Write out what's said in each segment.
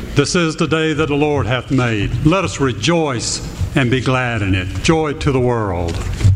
This is the day that the Lord hath made. Let us rejoice and be glad in it. Joy to the world.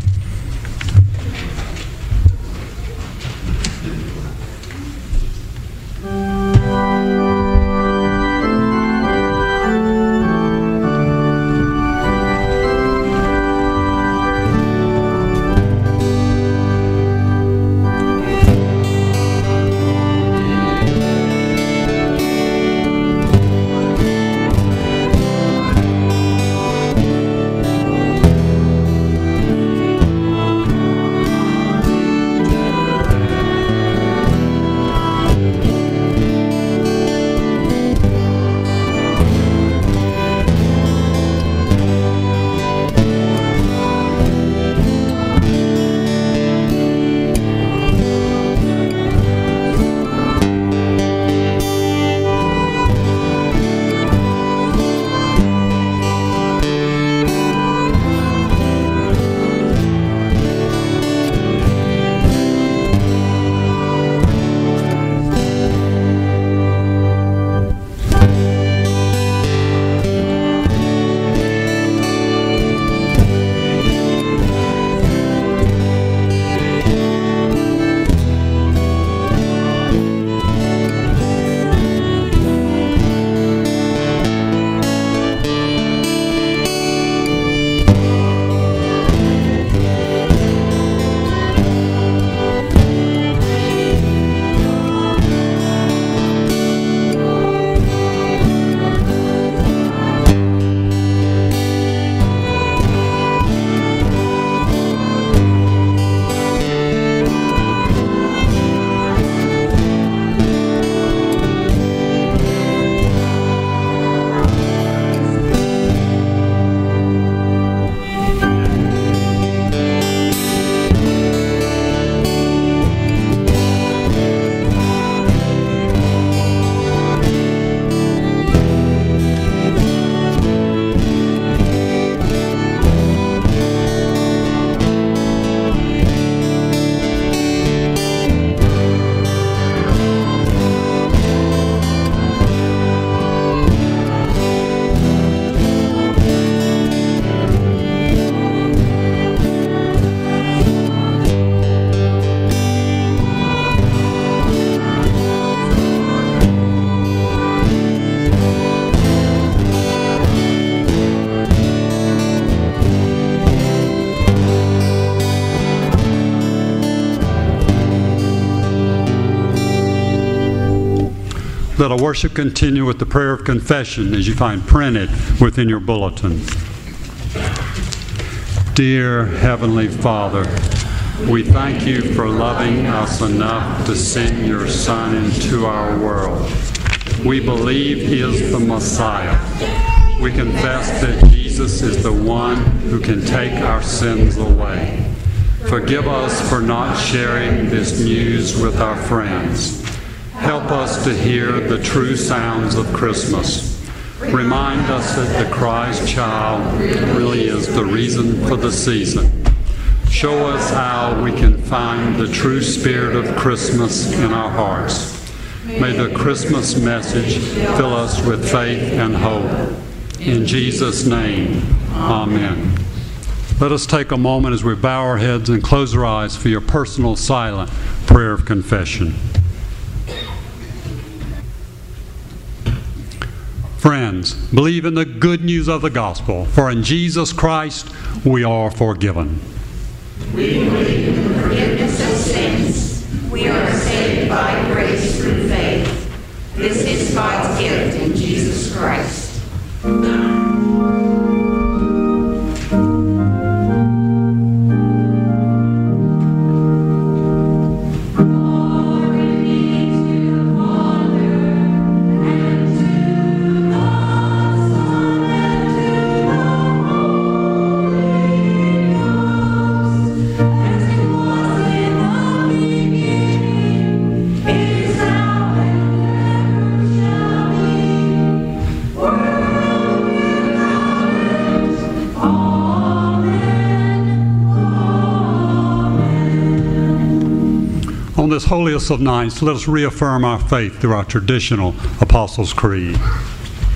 Let our worship continue with the prayer of confession as you find printed within your bulletin. Dear Heavenly Father, we thank you for loving us enough to send your Son into our world. We believe he is the Messiah. We confess that Jesus is the one who can take our sins away. Forgive us for not sharing this news with our friends. Help us to hear the true sounds of Christmas. Remind us that the Christ child really is the reason for the season. Show us how we can find the true spirit of Christmas in our hearts. May the Christmas message fill us with faith and hope. In Jesus' name, amen. Let us take a moment as we bow our heads and close our eyes for your personal silent prayer of confession. Friends, believe in the good news of the gospel, for in Jesus Christ we are forgiven. We believe in the forgiveness of sins. We are saved by grace through faith. This is God's gift in Jesus Christ. On this holiest of nights, let us reaffirm our faith through our traditional Apostles' Creed.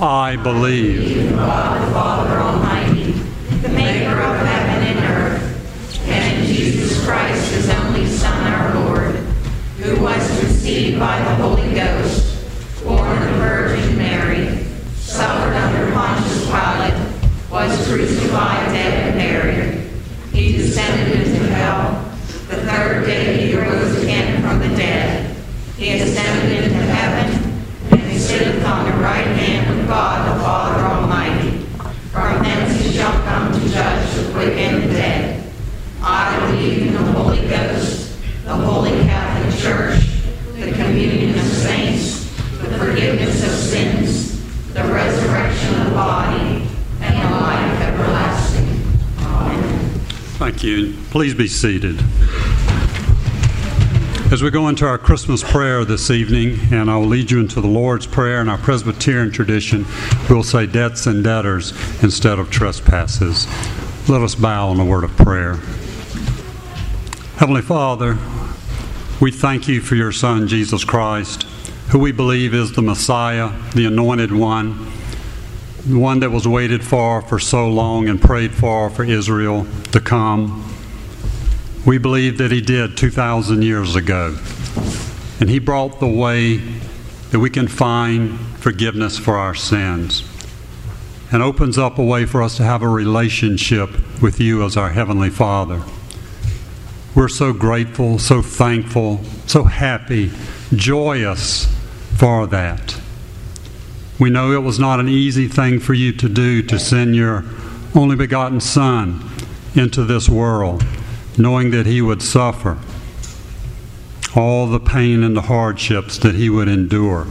I believe in God the Father Almighty, the maker of heaven and earth, and in Jesus Christ, his only Son, our Lord, who was conceived by the Holy Ghost, born of the Virgin Mary, suffered under Pontius Pilate, was crucified, dead, and buried. He descended into hell. The third day he arose again from the dead. He ascended into heaven, and he sitteth on the right hand of God the Father Almighty. From thence he shall come to judge the quick and the dead. I believe in the Holy Ghost, the Holy Catholic Church, the communion of saints, the forgiveness of sins, the resurrection of the body, and the life everlasting. Amen. Thank you. Please be seated. As we go into our Christmas prayer this evening, and I'll lead you into the Lord's Prayer in our Presbyterian tradition, we'll say debts and debtors instead of trespasses. Let us bow in a word of prayer. Heavenly Father, we thank you for your Son, Jesus Christ, who we believe is the Messiah, the Anointed One, the one that was waited for so long and prayed for Israel to come. We believe that he did 2,000 years ago. And he brought the way that we can find forgiveness for our sins and opens up a way for us to have a relationship with you as our Heavenly Father. We're so grateful, so thankful, so happy, joyous for that. We know it was not an easy thing for you to do, to send your only begotten Son into this world, knowing that he would suffer all the pain and the hardships that he would endure.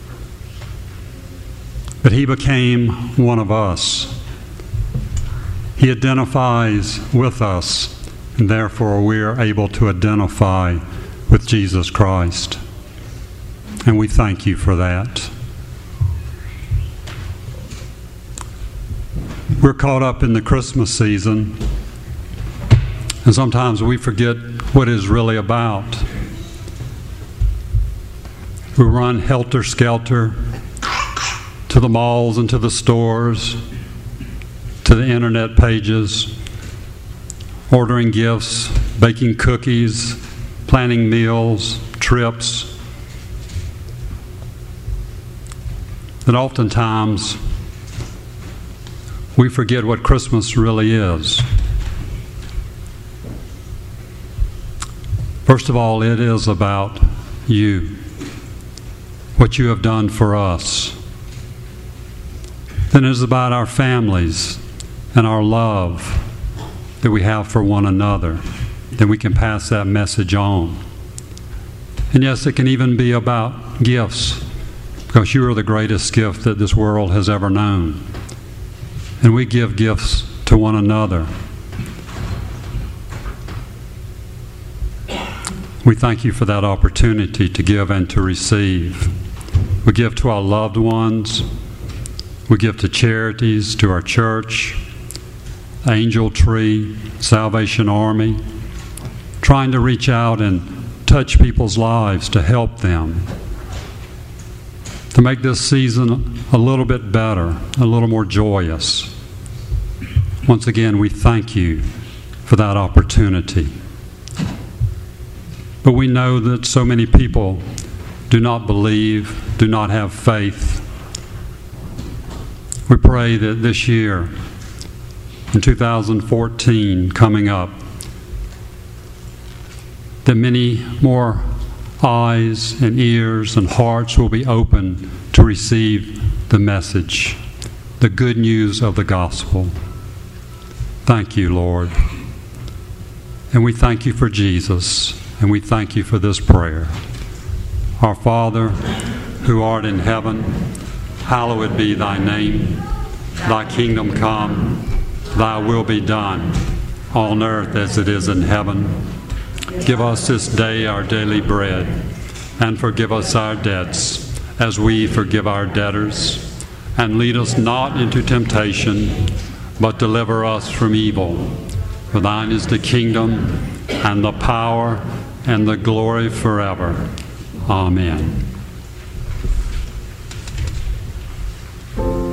But he became one of us. He identifies with us, and therefore we are able to identify with Jesus Christ. And we thank you for that. We're caught up in the Christmas season, and sometimes we forget what it's really about. We run helter-skelter to the malls and to the stores, to the internet pages, ordering gifts, baking cookies, planning meals, trips. And oftentimes, we forget what Christmas really is. First of all, it is about you, what you have done for us. Then it is about our families and our love that we have for one another. Then we can pass that message on. And yes, it can even be about gifts, because you are the greatest gift that this world has ever known. And we give gifts to one another. We thank you for that opportunity to give and to receive. We give to our loved ones. We give to charities, to our church, Angel Tree, Salvation Army, trying to reach out and touch people's lives to help them, to make this season a little bit better, a little more joyous. Once again, we thank you for that opportunity. But we know that so many people do not believe, do not have faith. We pray that this year, in 2014, coming up, that many more eyes and ears and hearts will be open to receive the message, the good news of the gospel. Thank you, Lord. And we thank you for Jesus, and we thank you for this prayer. Our Father, who art in heaven, hallowed be thy name. Thy kingdom come, thy will be done, on earth as it is in heaven. Give us this day our daily bread, and forgive us our debts, as we forgive our debtors. And lead us not into temptation, but deliver us from evil. For thine is the kingdom, and the power, and the glory forever. Amen.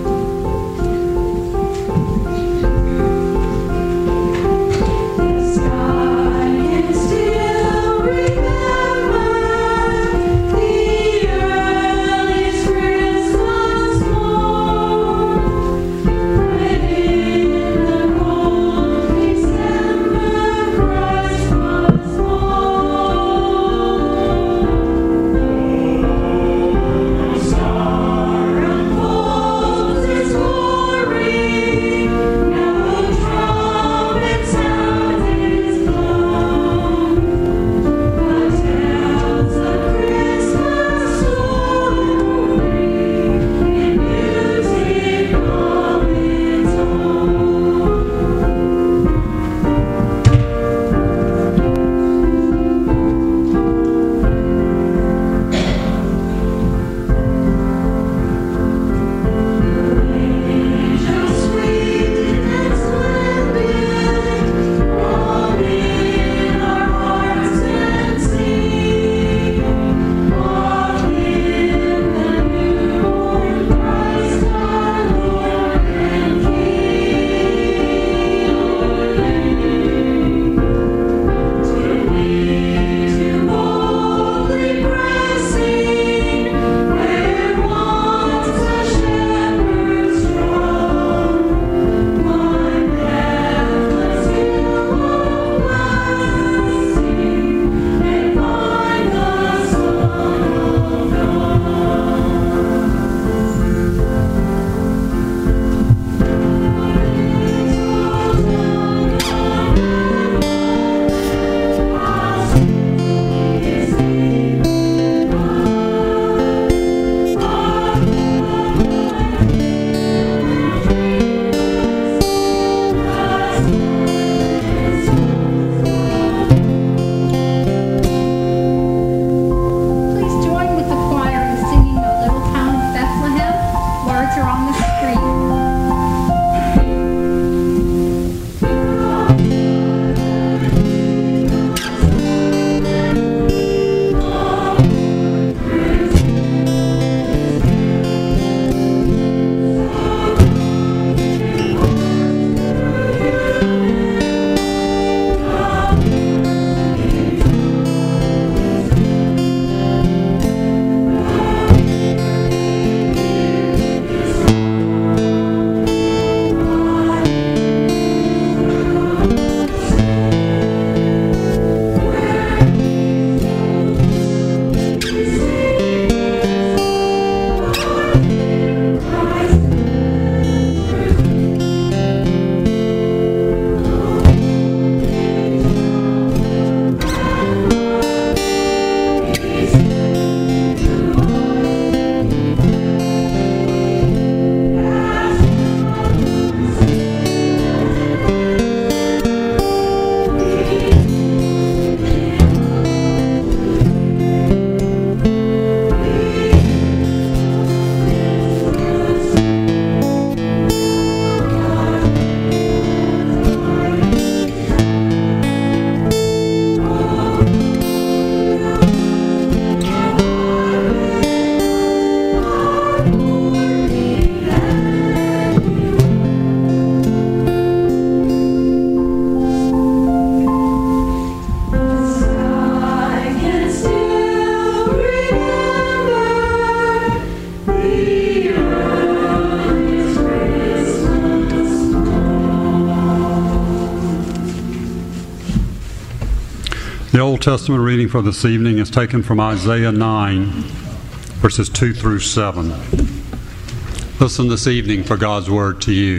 Testament reading for this evening is taken from Isaiah 9, verses 2 through 7. Listen this evening for God's word to you.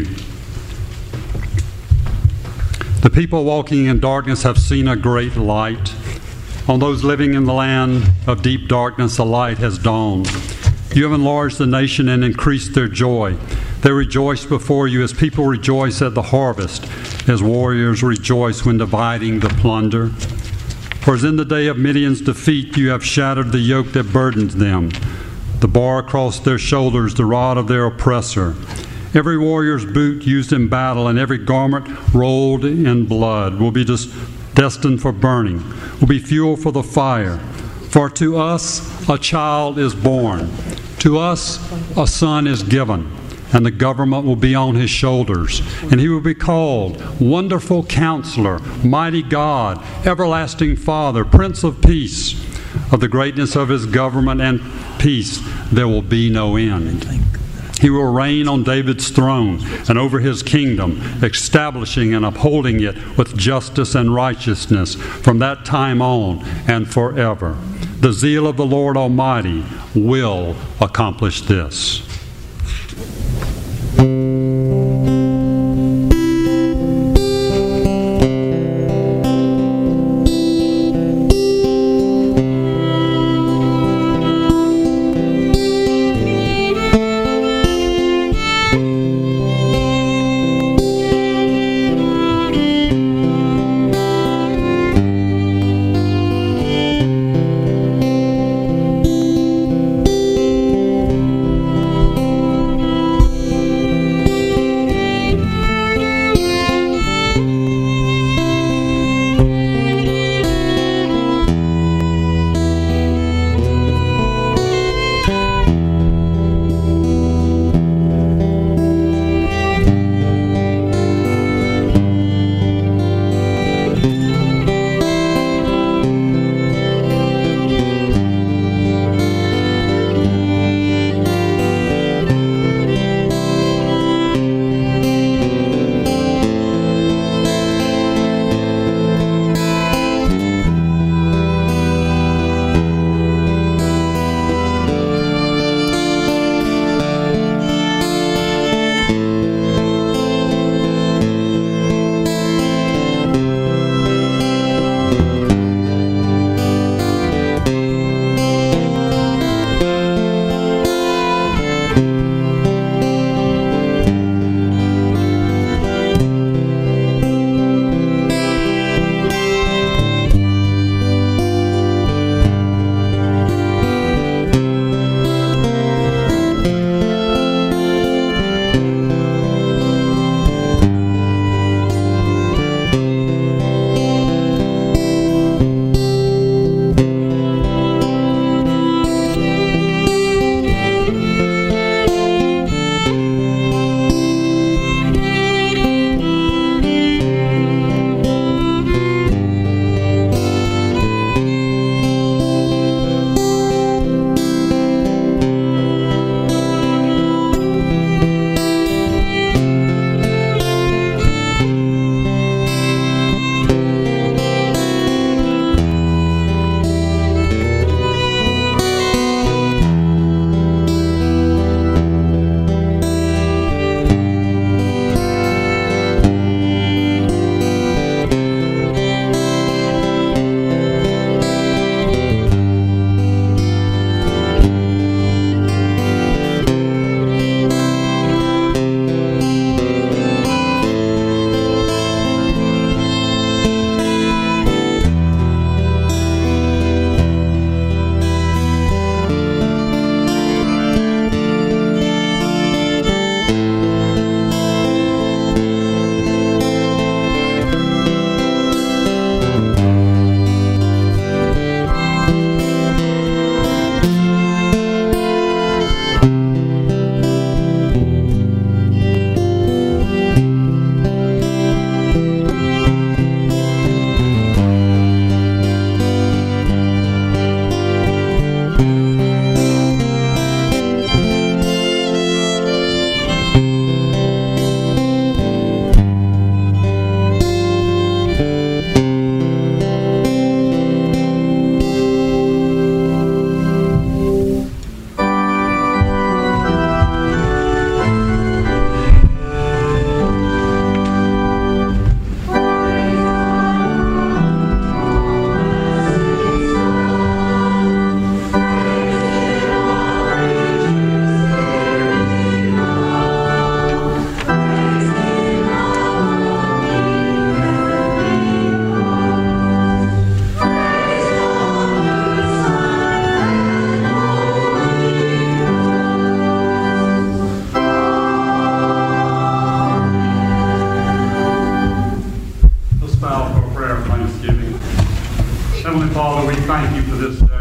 The people walking in darkness have seen a great light. On those living in the land of deep darkness, a light has dawned. You have enlarged the nation and increased their joy. They rejoice before you as people rejoice at the harvest, as warriors rejoice when dividing the plunder. For as in the day of Midian's defeat, you have shattered the yoke that burdens them, the bar across their shoulders, the rod of their oppressor. Every warrior's boot used in battle and every garment rolled in blood will be destined for burning, will be fuel for the fire. For to us a child is born, to us a son is given, and the government will be on his shoulders, and he will be called Wonderful Counselor, Mighty God, Everlasting Father, Prince of Peace. Of the greatness of his government and peace there will be no end. He will reign on David's throne and over his kingdom, establishing and upholding it with justice and righteousness from that time on and forever. The zeal of the Lord Almighty will accomplish this.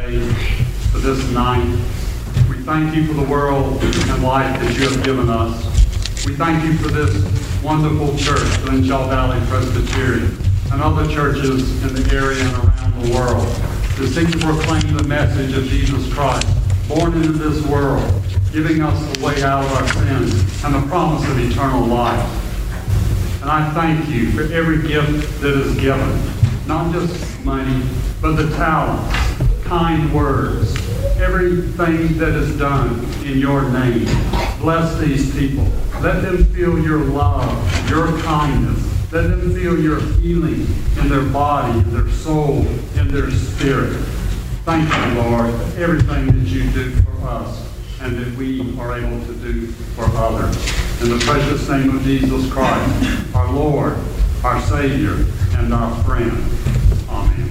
day, for this night. We thank you for the world and life that you have given us. We thank you for this wonderful church, Glenshaw Valley Presbyterian, and other churches in the area and around the world that seek to proclaim the message of Jesus Christ, born into this world, giving us the way out of our sins and the promise of eternal life. And I thank you for every gift that is given, not just money, but the talents, kind words, everything that is done in your name. Bless these people. Let them feel your love, your kindness. Let them feel your healing in their body, in their soul, in their spirit. Thank you, Lord, for everything that you do for us and that we are able to do for others. In the precious name of Jesus Christ, our Lord, our Savior, and our friend. Amen.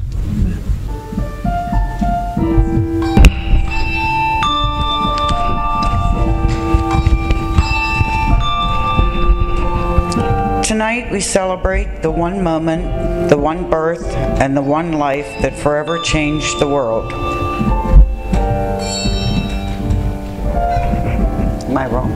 Tonight we celebrate the one moment, the one birth, and the one life that forever changed the world. Am I wrong?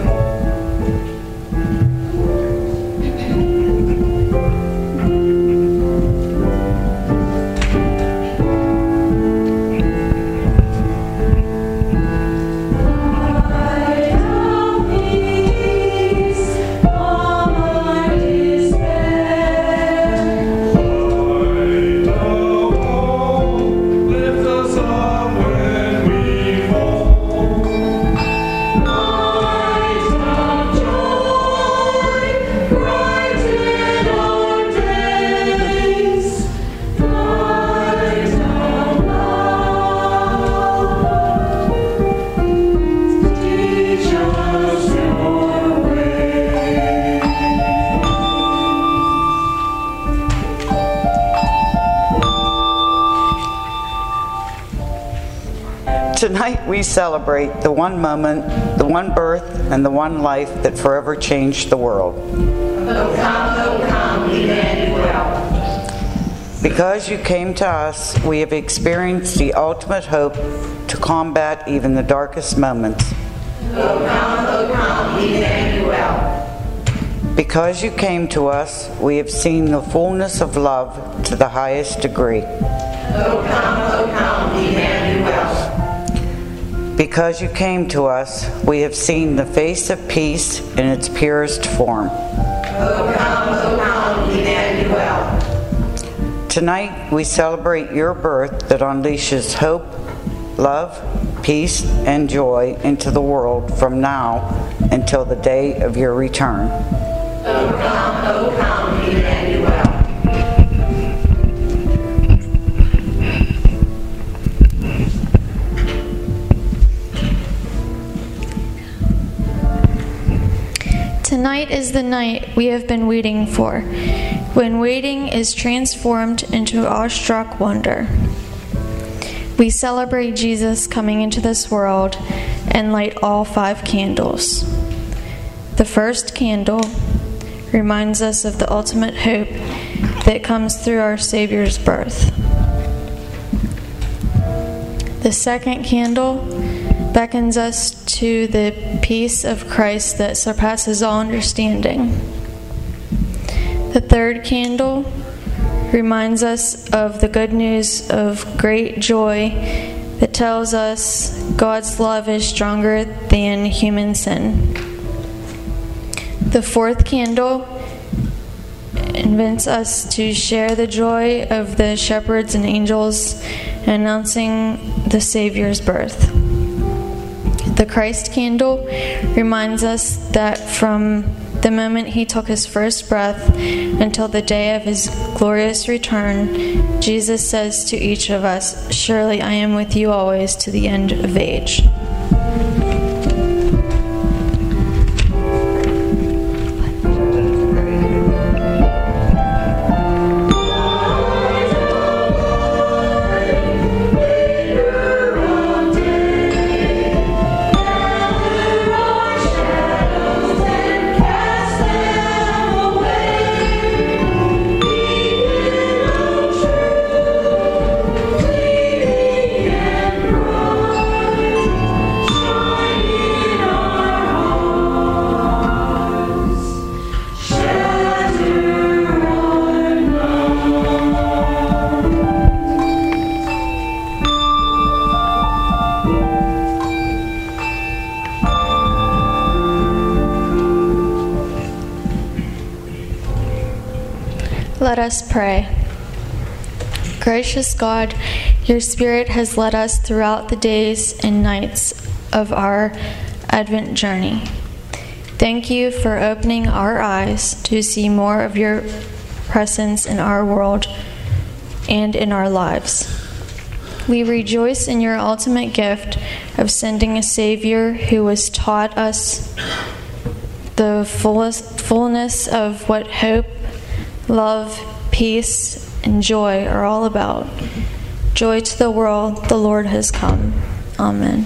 Tonight we celebrate the one moment, the one birth, and the one life that forever changed the world. O come, Emmanuel. Because you came to us, we have experienced the ultimate hope to combat even the darkest moments. O come, Emmanuel. Because you came to us, we have seen the fullness of love to the highest degree. O come, Emmanuel. Because you came to us, we have seen the face of peace in its purest form. O come, Emmanuel. Tonight we celebrate your birth that unleashes hope, love, peace, and joy into the world from now until the day of your return. O come, Emmanuel. Tonight is the night we have been waiting for, when waiting is transformed into awestruck wonder. We celebrate Jesus coming into this world and light all 5 candles. The first candle reminds us of the ultimate hope that comes through our Savior's birth. The second candle beckons us to the peace of Christ that surpasses all understanding. The third candle reminds us of the good news of great joy that tells us God's love is stronger than human sin. The fourth candle invites us to share the joy of the shepherds and angels announcing the Savior's birth. The Christ candle reminds us that from the moment he took his first breath until the day of his glorious return, Jesus says to each of us, "Surely I am with you always to the end of age." Let us pray. Gracious God, your Spirit has led us throughout the days and nights of our Advent journey. Thank you for opening our eyes to see more of your presence in our world and in our lives. We rejoice in your ultimate gift of sending a Savior who has taught us the fullness of what hope, love, peace, and joy are all about. Joy to the world, the Lord has come. Amen.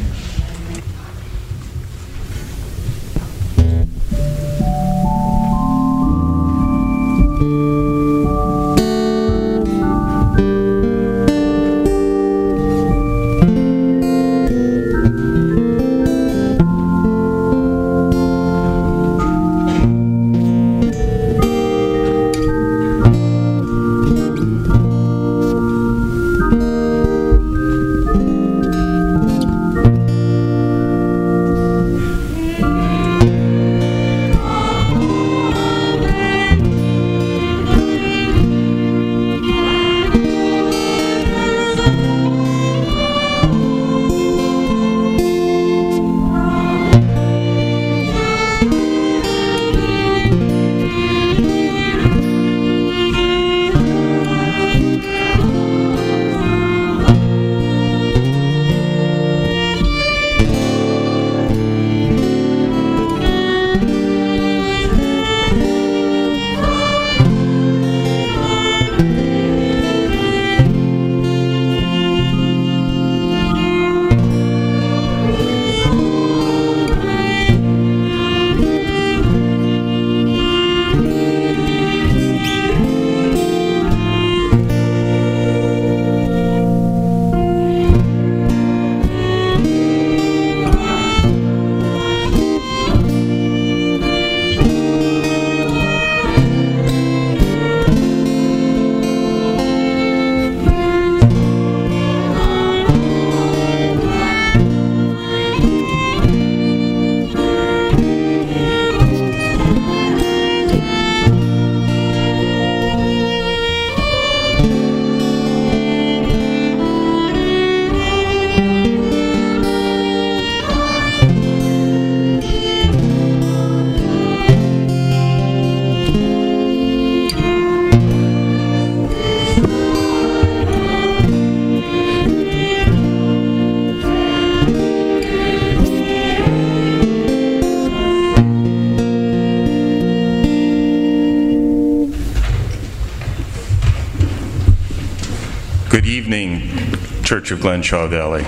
Good evening, Church of Glenshaw Valley.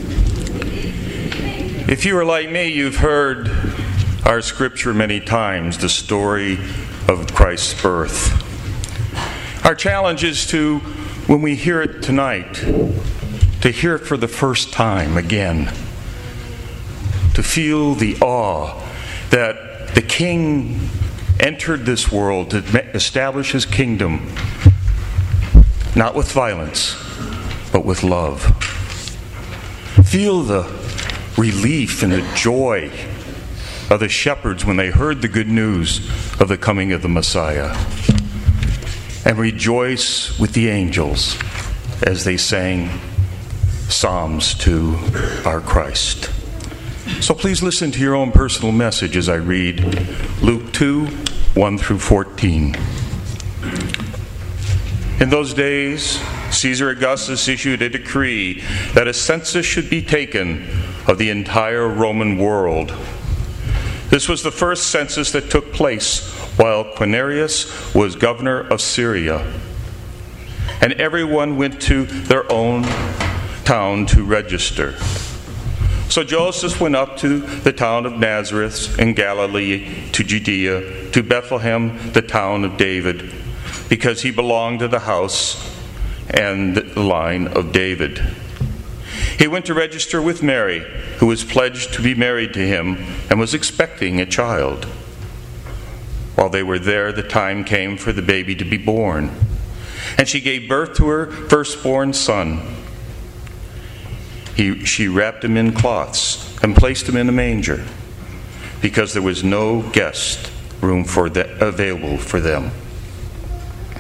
If you are like me, you've heard our scripture many times, the story of Christ's birth. Our challenge is to, when we hear it tonight, to hear it for the first time again, to feel the awe that the King entered this world to establish his kingdom, not with violence, but with love. Feel the relief and the joy of the shepherds when they heard the good news of the coming of the Messiah. And rejoice with the angels as they sang psalms to our Christ. So please listen to your own personal message as I read Luke 2, 1 through 14. In those days, Caesar Augustus issued a decree that a census should be taken of the entire Roman world. This was the first census that took place while Quirinius was governor of Syria. And everyone went to their own town to register. So Joseph went up to the town of Nazareth in Galilee, to Judea, to Bethlehem, the town of David, because he belonged to the house and the line of David. He went to register with Mary, who was pledged to be married to him and was expecting a child. While they were there, the time came for the baby to be born, and she gave birth to her firstborn son. She wrapped him in cloths and placed him in a manger, because there was no guest room available for them.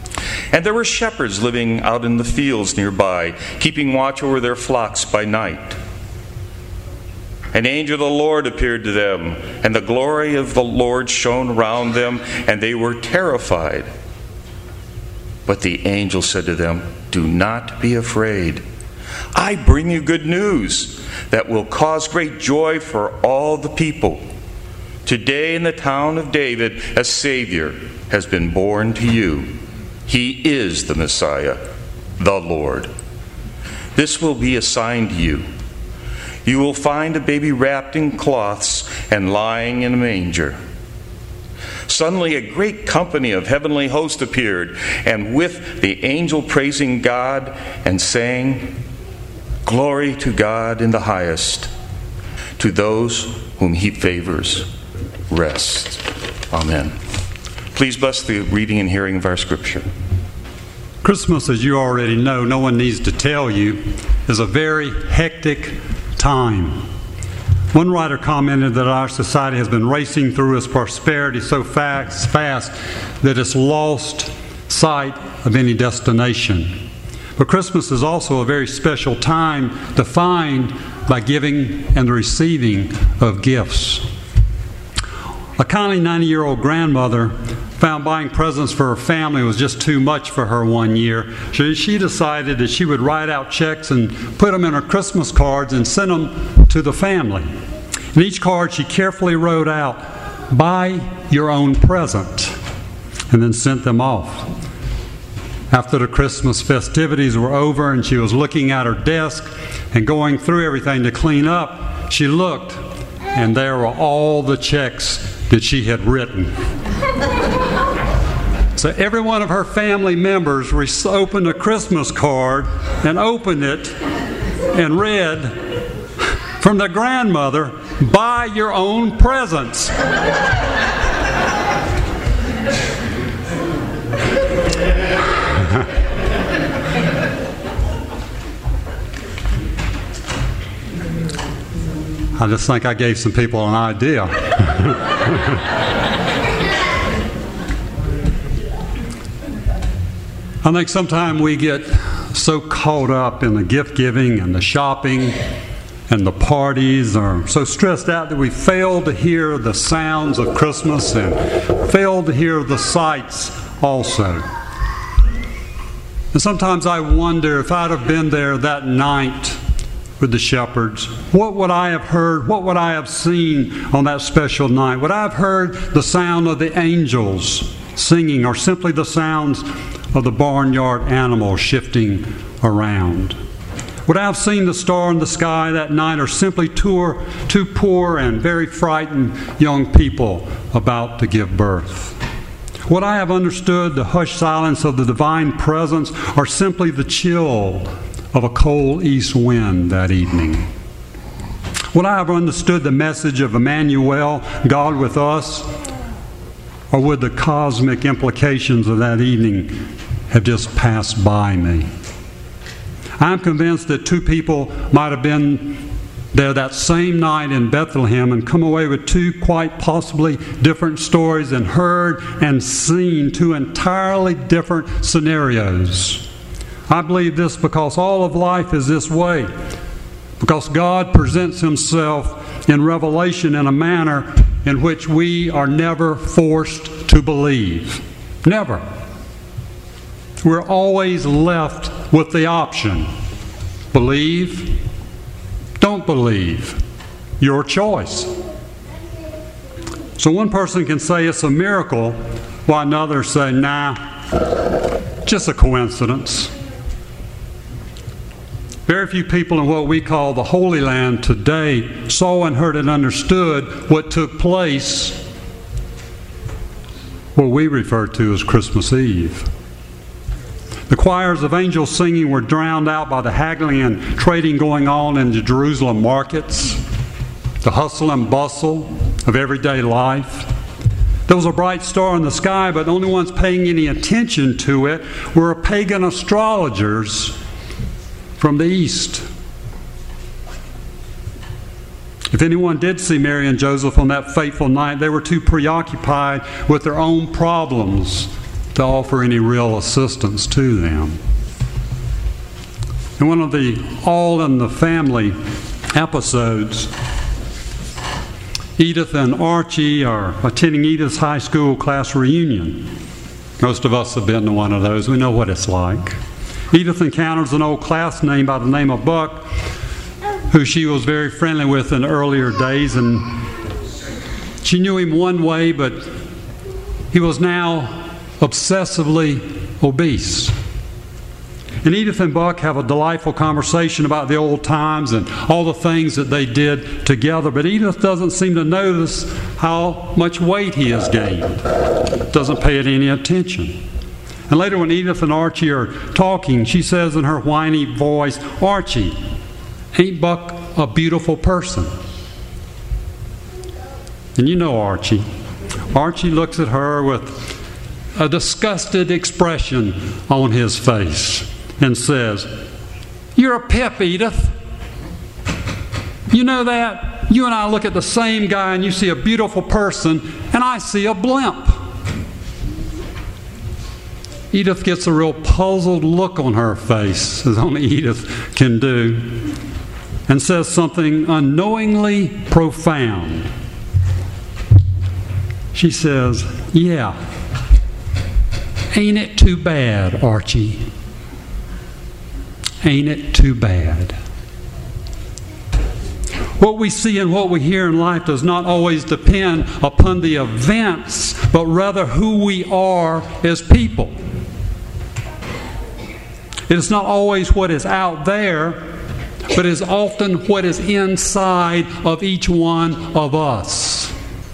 And there were shepherds living out in the fields nearby, keeping watch over their flocks by night. An angel of the Lord appeared to them, and the glory of the Lord shone around them, and they were terrified. But the angel said to them, "Do not be afraid. I bring you good news that will cause great joy for all the people. Today in the town of David, a Savior has been born to you. He is the Messiah, the Lord. This will be a sign to you. You will find a baby wrapped in cloths and lying in a manger." Suddenly a great company of heavenly hosts appeared, and with the angel praising God and saying, "Glory to God in the highest, to those whom he favors, rest." Amen. Please bless the reading and hearing of our scripture. Christmas, as you already know, no one needs to tell you, is a very hectic time. One writer commented that our society has been racing through its prosperity so fast that it's lost sight of any destination. But Christmas is also a very special time defined by giving and the receiving of gifts. A kindly 90-year-old grandmother found buying presents for her family was just too much for her one year. So she decided that she would write out checks and put them in her Christmas cards and send them to the family. In each card she carefully wrote out, "Buy your own present," and then sent them off. After the Christmas festivities were over and she was looking at her desk and going through everything to clean up, she looked, and there were all the checks that she had written. So every one of her family members opened a Christmas card and opened it and read from the grandmother, "Buy your own presents." I just think I gave some people an idea. I think sometimes we get so caught up in the gift giving and the shopping and the parties, or so stressed out that we fail to hear the sounds of Christmas and fail to hear the sights also. And sometimes I wonder, if I'd have been there that night with the shepherds, what would I have heard? What would I have seen on that special night? Would I have heard the sound of the angels singing, or simply the sounds of the barnyard animals shifting around? Would I have seen the star in the sky that night, or simply two poor and very frightened young people about to give birth? Would I have understood the hushed silence of the divine presence, or simply the chill of a cold east wind that evening? Would I have understood the message of Emmanuel, God with us, or would the cosmic implications of that evening have just passed by me? I'm convinced that two people might have been there that same night in Bethlehem and come away with two quite possibly different stories, and heard and seen two entirely different scenarios. I believe this because all of life is this way, because God presents Himself in Revelation in a manner in which we are never forced to believe. Never. We're always left with the option: believe, don't believe. Your choice. So one person can say it's a miracle, while another say, nah, just a coincidence. Very few people in what we call the Holy Land today saw and heard and understood what took place, what we refer to as Christmas Eve. The choirs of angels singing were drowned out by the haggling and trading going on in the Jerusalem markets, the hustle and bustle of everyday life. There was a bright star in the sky, but the only ones paying any attention to it were pagan astrologers from the east. If anyone did see Mary and Joseph on that fateful night, they were too preoccupied with their own problems to offer any real assistance to them. In one of the All in the Family episodes, Edith and Archie are attending Edith's high school class reunion. Most of us have been to one of those. We know what it's like. Edith encounters an old classmate by the name of Buck, who she was very friendly with in earlier days, and she knew him one way, but he was now obsessively obese. And Edith and Buck have a delightful conversation about the old times and all the things that they did together, but Edith doesn't seem to notice how much weight he has gained. Doesn't pay it any attention. And later when Edith and Archie are talking, she says in her whiny voice, "Archie, ain't Buck a beautiful person?" And you know Archie. Archie looks at her with a disgusted expression on his face and says, "You're a pip, Edith. You know that? You and I look at the same guy and you see a beautiful person and I see a blimp." Edith gets a real puzzled look on her face, as only Edith can do, and says something unknowingly profound. She says, "Yeah, ain't it too bad, Archie? Ain't it too bad?" What we see and what we hear in life does not always depend upon the events, but rather who we are as people. It is not always what is out there, but is often what is inside of each one of us.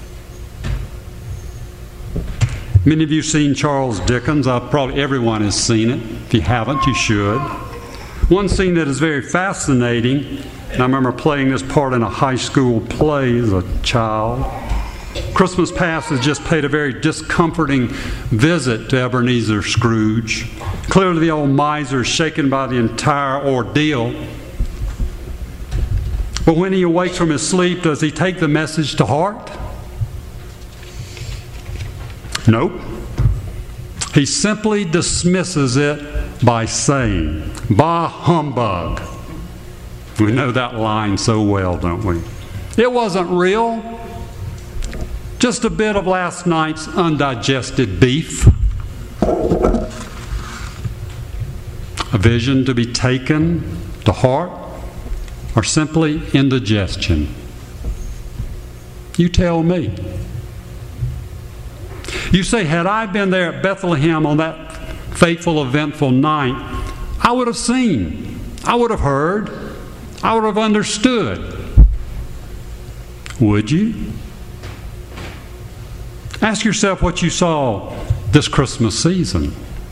Many of you have seen Charles Dickens. Probably everyone has seen it. If you haven't, you should. One scene that is very fascinating, and I remember playing this part in a high school play as a child. Christmas Past has just paid a very discomforting visit to Ebenezer Scrooge. Clearly the old miser is shaken by the entire ordeal. But when he awakes from his sleep, does he take the message to heart? Nope. He simply dismisses it by saying, "Bah humbug." We know that line so well, don't we? It wasn't real. Just a bit of last night's undigested beef. A vision to be taken to heart, or simply indigestion? You tell me. You say, had I been there at Bethlehem on that fateful, eventful night, I would have seen, I would have heard, I would have understood. Would you? Ask yourself what you saw this Christmas season.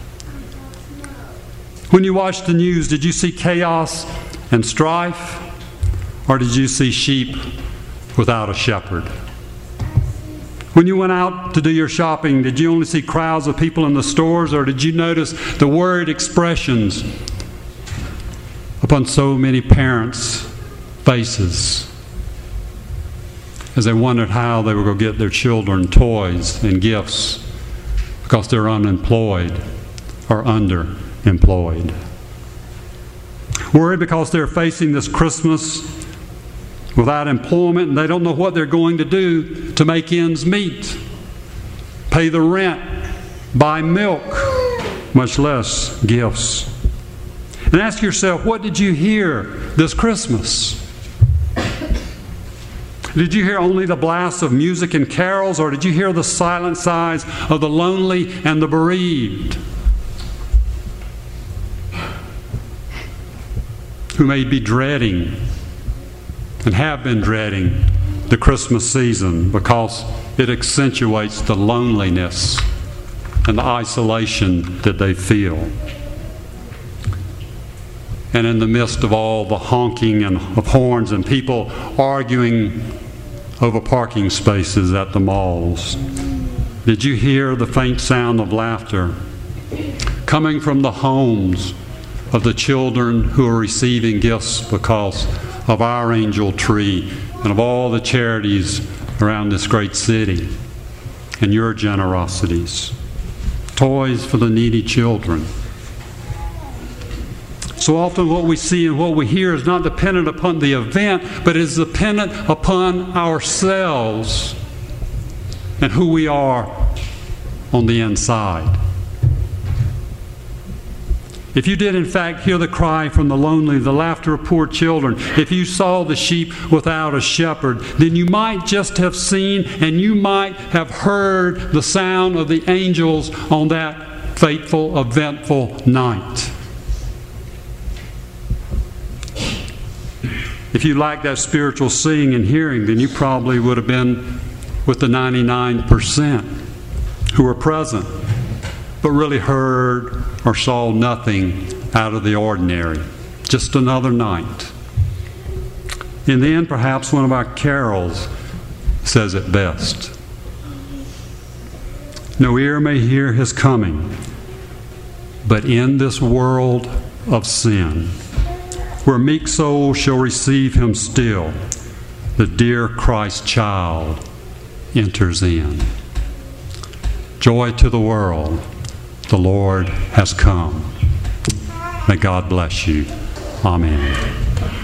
When you watched the news, did you see chaos and strife, or did you see sheep without a shepherd? When you went out to do your shopping, did you only see crowds of people in the stores, or did you notice the worried expressions upon so many parents' faces as they wondered how they were going to get their children toys and gifts because they're unemployed or underemployed? Worried because they're facing this Christmas without employment and they don't know what they're going to do to make ends meet, pay the rent, buy milk, much less gifts. And ask yourself, what did you hear this Christmas? Did you hear only the blasts of music and carols, or did you hear the silent sighs of the lonely and the bereaved, who may be dreading and have been dreading the Christmas season because it accentuates the loneliness and the isolation that they feel? And in the midst of all the honking and of horns and people arguing over parking spaces at the malls, did you hear the faint sound of laughter coming from the homes of the children who are receiving gifts because of our angel tree and of all the charities around this great city and your generosities? toys for the needy children. So often what we see and what we hear is not dependent upon the event, but is dependent upon ourselves and who we are on the inside. If you did in fact hear the cry from the lonely, the laughter of poor children, if you saw the sheep without a shepherd, then you might just have seen and you might have heard the sound of the angels on that fateful, eventful night. If you lacked that spiritual seeing and hearing, then you probably would have been with the 99% who were present, but really heard or saw nothing out of the ordinary. Just another night. In the end, perhaps one of our carols says it best. No ear may hear his coming, but in this world of sin, where meek souls shall receive him still, the dear Christ child enters in. Joy to the world, the Lord has come. May God bless you. Amen.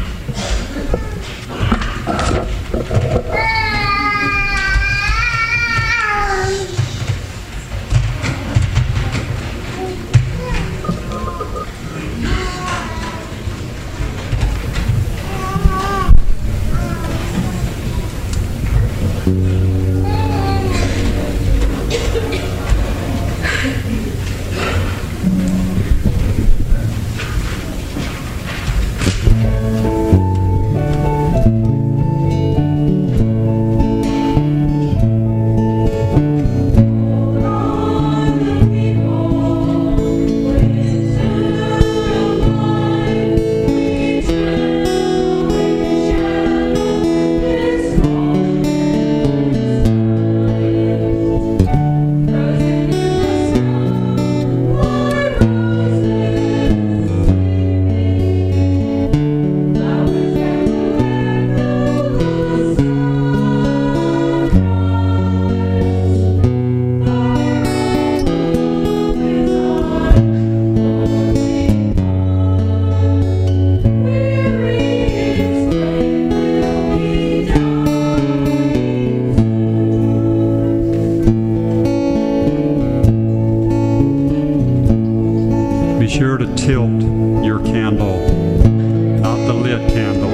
Tilt your candle, not the lit candle.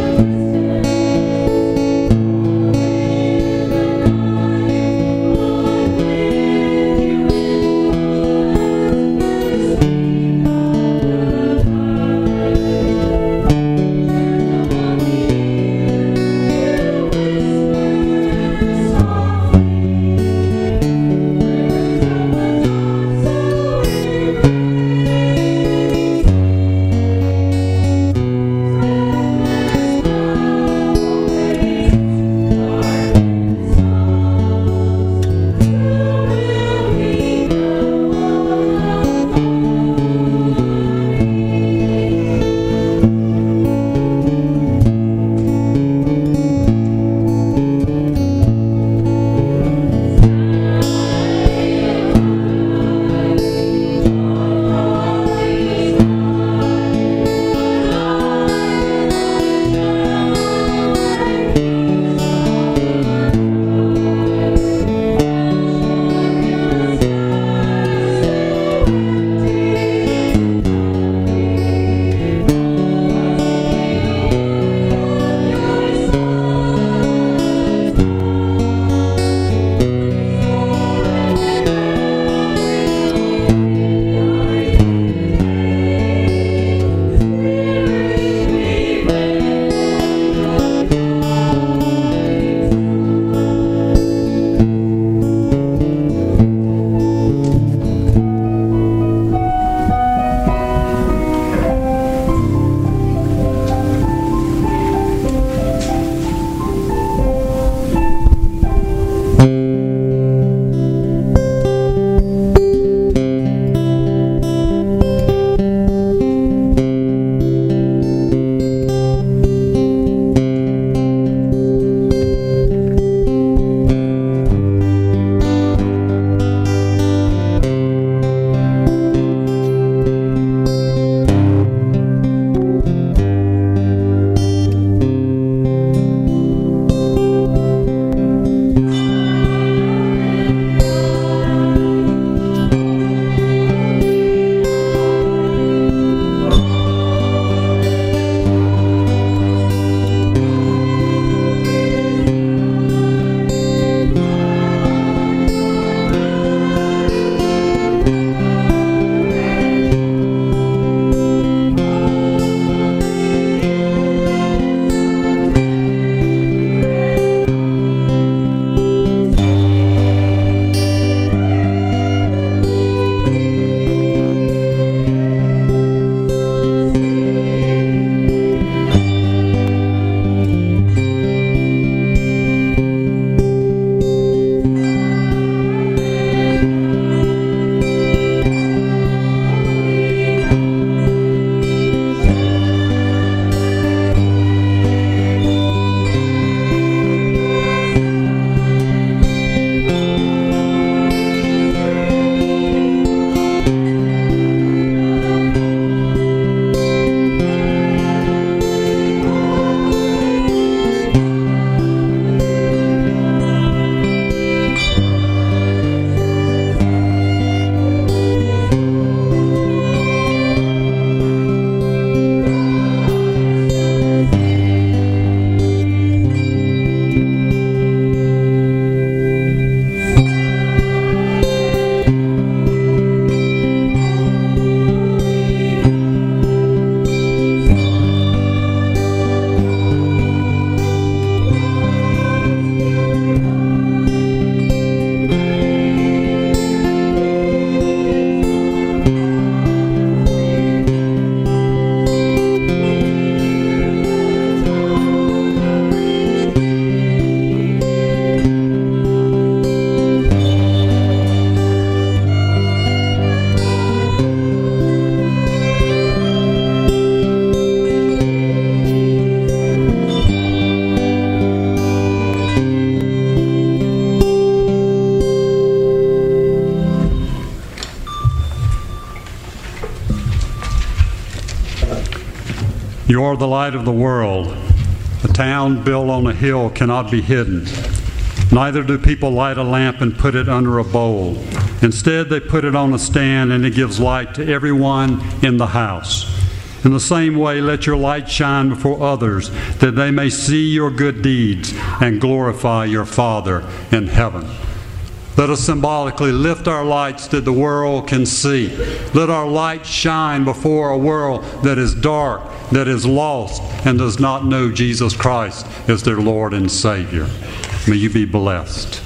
You are the light of the world. A town built on a hill cannot be hidden. Neither do people light a lamp and put it under a bowl. Instead, they put it on a stand, and it gives light to everyone in the house. In the same way, let your light shine before others, that they may see your good deeds and glorify your Father in heaven. Let us symbolically lift our lights that the world can see. Let our light shine before a world that is dark, that is lost, and does not know Jesus Christ as their Lord and Savior. May you be blessed.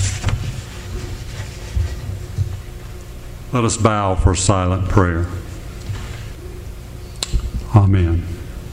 Let us bow for silent prayer. Amen.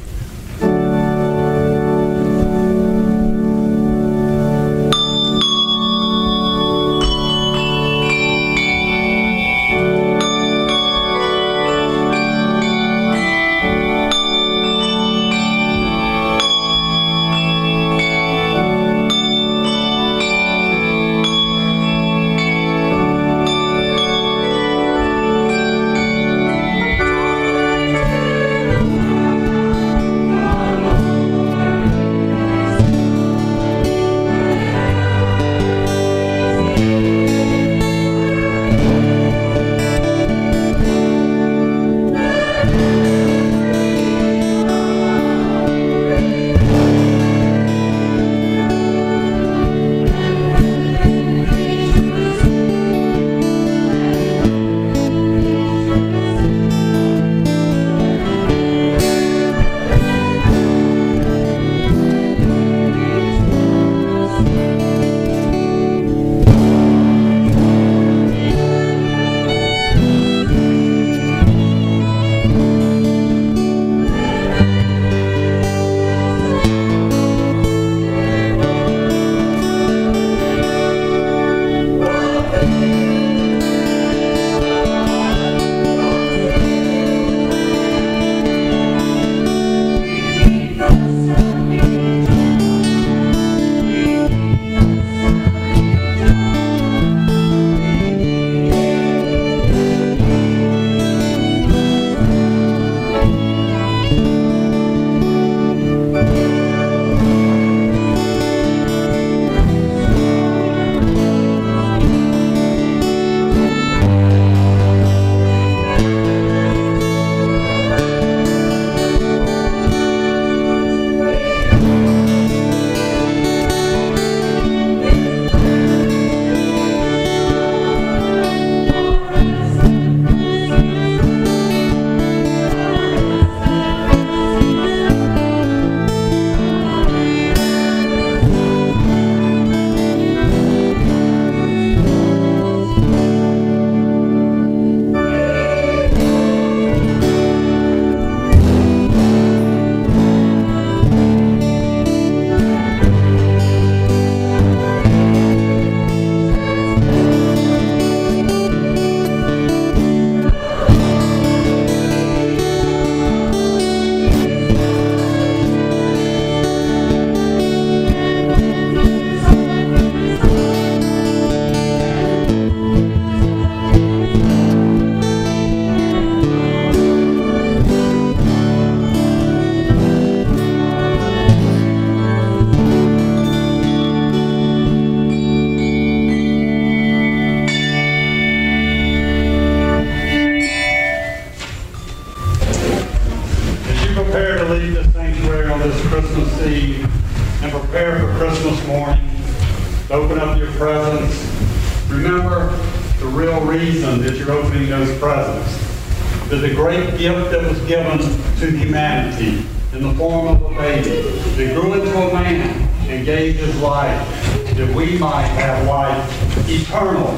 and prepare for Christmas morning. Open up your presents. Remember the real reason that you're opening those presents. There's a great gift that was given to humanity in the form of a baby that grew into a man and gave his life that we might have life, eternal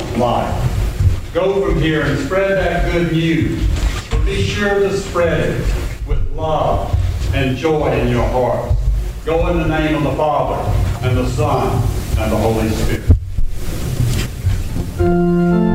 life. Go from here and spread that good news. But be sure to spread it with love and joy in your heart. Go in the name of the Father, and the Son, and the Holy Spirit.